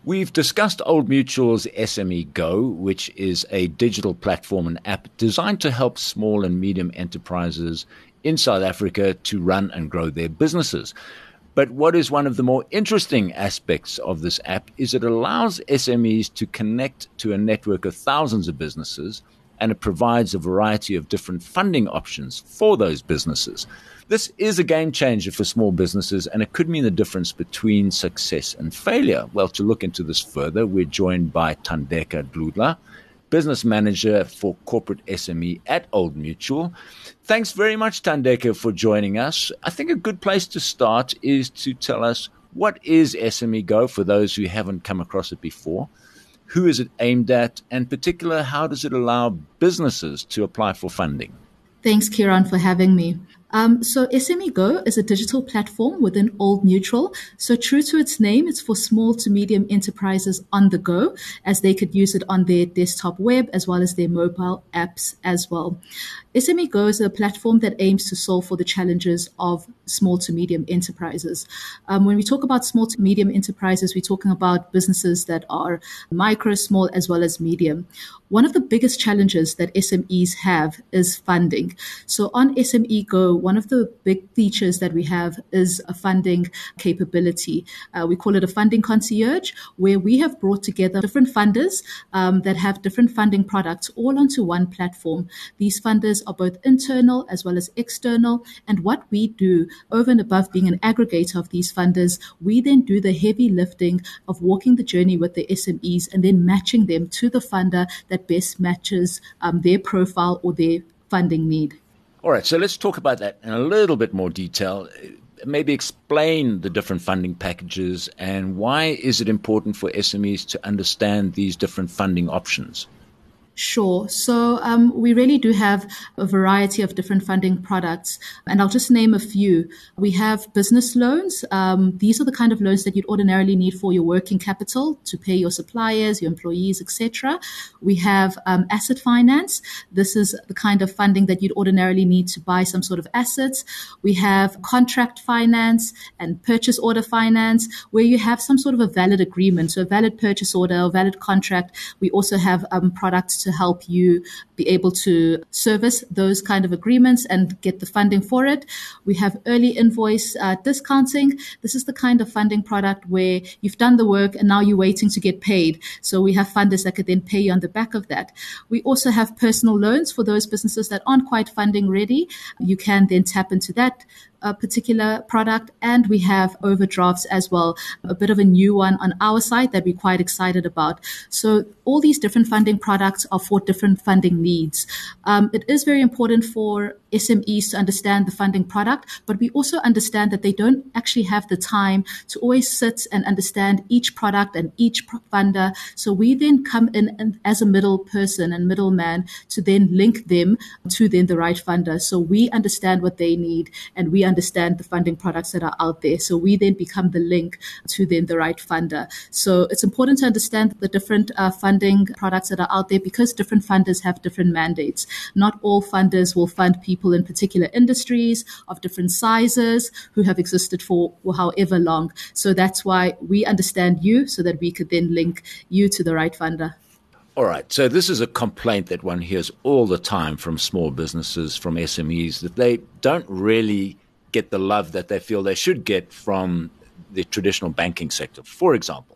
We've discussed Old Mutual's SME Go, which is a digital platform and app designed to help small and medium enterprises in South Africa to run and grow their businesses. But what is one of the more interesting aspects of this app is it allows SMEs to connect to a network of thousands of businesses, and it provides a variety of different funding options for those businesses. This is a game changer for small businesses, and it could mean the difference between success and failure. Well, to look into this further, we're joined by Thandeka Dludla, Business Manager for Corporate SME at Old Mutual. Thanks very much, Thandeka, for joining us. I think a good place to start is to tell us, what is SME Go for those who haven't come across it before? Who is it aimed at? And in particular, how does it allow businesses to apply for funding? Thanks, Kieran, for having me. So SME Go is a digital platform within Old Mutual. So true to its name, it's for small to medium enterprises on the go, as they could use it on their desktop web as well as their mobile apps as well. SME Go is a platform that aims to solve for the challenges of small to medium enterprises. When we talk about small to medium enterprises, we're talking about businesses that are micro, small, as well as medium. One of the biggest challenges that SMEs have is funding. So on SME Go, one of the big features that we have is a funding capability. We call it a funding concierge, where we have brought together different funders that have different funding products all onto one platform. These funders are both internal as well as external. And what we do over and above being an aggregator of these funders, we then do the heavy lifting of walking the journey with the SMEs and then matching them to the funder that best matches their profile or their funding need. All right, so let's talk about that in a little bit more detail. Maybe explain the different funding packages and why is it important for SMEs to understand these different funding options? Sure. So we really do have a variety of different funding products, and I'll just name a few. We have business loans. These are the kind of loans that you'd ordinarily need for your working capital to pay your suppliers, your employees, etc. We have asset finance. This is the kind of funding that you'd ordinarily need to buy some sort of assets. We have contract finance and purchase order finance, where you have some sort of a valid agreement, so a valid purchase order or valid contract. We also have products to help you be able to service those kind of agreements and get the funding for it. We have early invoice discounting. This is the kind of funding product where you've done the work and now you're waiting to get paid. So we have funders that could then pay you on the back of that. We also have personal loans for those businesses that aren't quite funding ready. You can then tap into that particular product, and we have overdrafts as well, a bit of a new one on our side that we're quite excited about. So all these different funding products are for different funding needs. It is very important for SMEs to understand the funding product, but we also understand that they don't actually have the time to always sit and understand each product and each funder. So we then come in as a middle person and middleman to then link them to then the right funder. So we understand what they need and we understand the funding products that are out there. So we then become the link to then the right funder. So it's important to understand the different funding products that are out there because different funders have different mandates. Not all funders will fund people in particular industries of different sizes who have existed for however long. So that's why we understand you so that we could then link you to the right funder. All right. So this is a complaint that one hears all the time from small businesses, from SMEs, that they don't really get the love that they feel they should get from the traditional banking sector, for example.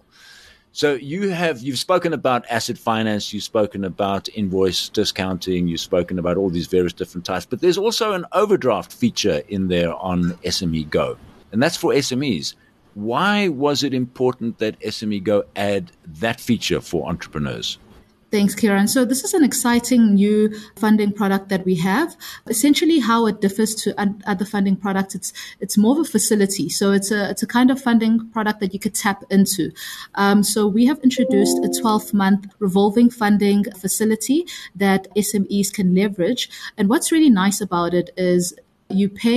So you've spoken about asset finance, you've spoken about invoice discounting, you've spoken about all these various different types, but there's also an overdraft feature in there on SME Go, and that's for SMEs. Why was it important that SME Go add that feature for entrepreneurs? Thanks, Kieran. So this is an exciting new funding product that we have. Essentially, how it differs to other funding products, it's more of a facility. So it's a kind of funding product that you could tap into. So we have introduced a 12-month revolving funding facility that SMEs can leverage. And what's really nice about it is you pay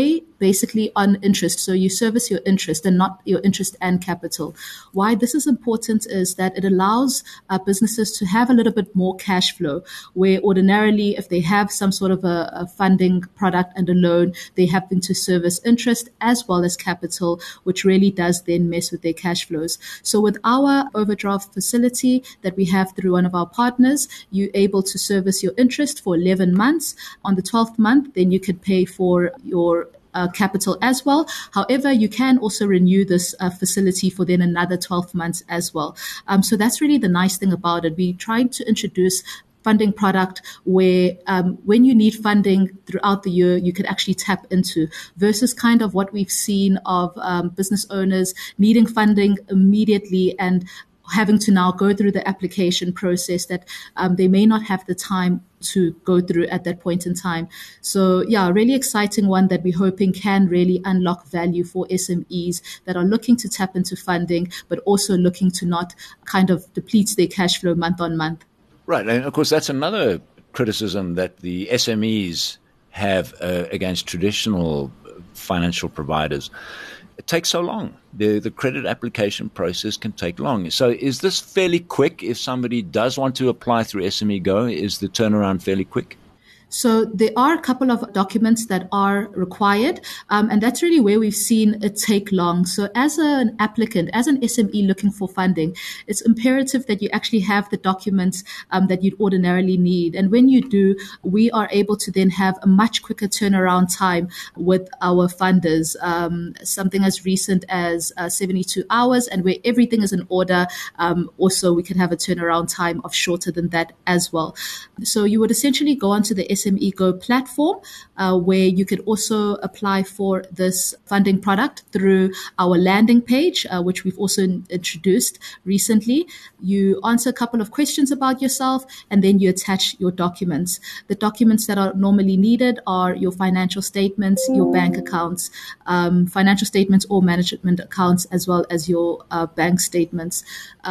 basically on interest. So you service your interest and not your interest and capital. Why this is important is that it allows businesses to have a little bit more cash flow, where ordinarily if they have some sort of a funding product and a loan, they happen to service interest as well as capital, which really does then mess with their cash flows. So with our overdraft facility that we have through one of our partners, you're able to service your interest for 11 months. On the 12th month, then you could pay for your capital as well. However, you can also renew this facility for then another 12 months as well. So that's really the nice thing about it. We tried to introduce funding product where when you need funding throughout the year, you could actually tap into, versus kind of what we've seen of business owners needing funding immediately and having to now go through the application process that they may not have the time to go through at that point in time. So yeah, really exciting one that we're hoping can really unlock value for SMEs that are looking to tap into funding, but also looking to not kind of deplete their cash flow month on month. Right. And of course, that's another criticism that the SMEs have against traditional financial providers. It takes so long. The credit application process can take long. So is this fairly quick? If somebody does want to apply through SME Go, is the turnaround fairly quick? So there are a couple of documents that are required, and that's really where we've seen it take long. So as an applicant, as an SME looking for funding, it's imperative that you actually have the documents that you'd ordinarily need. And when you do, we are able to then have a much quicker turnaround time with our funders, something as recent as 72 hours, and where everything is in order. Also, we can have a turnaround time of shorter than that as well. So you would essentially go onto the SME Go platform, where you could also apply for this funding product through our landing page, which we've also introduced recently. You answer a couple of questions about yourself, and then you attach your documents. The documents that are normally needed are your financial statements, your bank accounts, financial statements or management accounts, as well as your bank statements.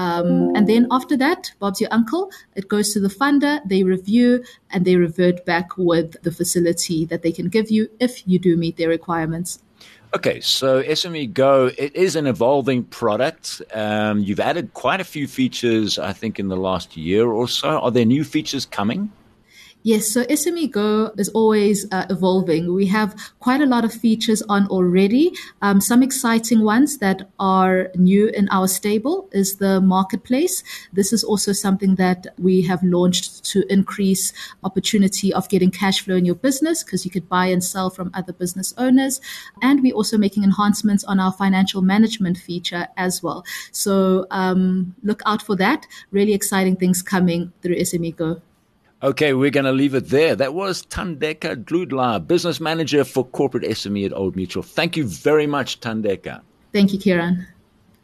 And then after that, Bob's your uncle. It goes to the funder, they review, and they revert back with the facility that they can give you if you do meet their requirements. Okay, so SME Go, it is an evolving product. You've added quite a few features, I think, in the last year or so. Are there new features coming? Yes, so SME Go is always evolving. We have quite a lot of features on already. Some exciting ones that are new in our stable is the marketplace. This is also something that we have launched to increase opportunity of getting cash flow in your business, because you could buy and sell from other business owners. And we're also making enhancements on our financial management feature as well. So look out for that. Really exciting things coming through SME Go. Okay, we're going to leave it there. That was Thandeka Dludla, Business Manager for Corporate SME at Old Mutual. Thank you very much, Thandeka. Thank you, Kieran.